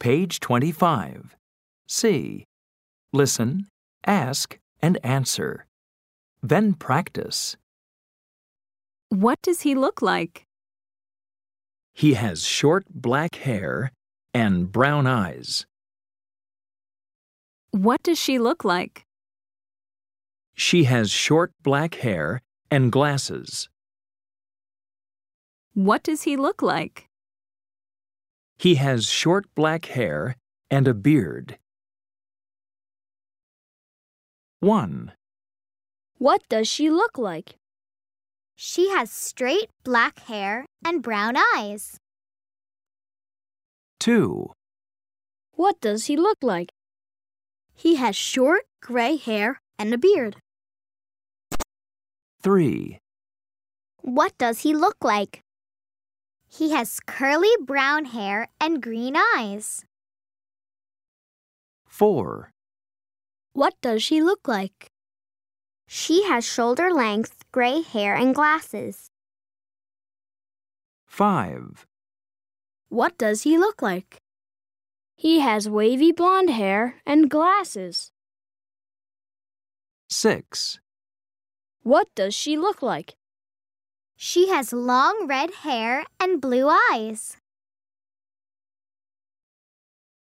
Page 25. C. Listen, ask, and answer. Then practice. What does he look like? He has short black hair and brown eyes. What does she look like? She has short black hair and glasses. What does he look like? He has short black hair and a beard. 1. What does she look like? She has straight black hair and brown eyes. 2. What does he look like? He has short gray hair and a beard. 3. What does he look like? He has curly brown hair and green eyes. 4. What does she look like? She has shoulder-length gray hair and glasses. 5. What does he look like? He has wavy blonde hair and glasses. 6. What does she look like? She has long red hair and blue eyes.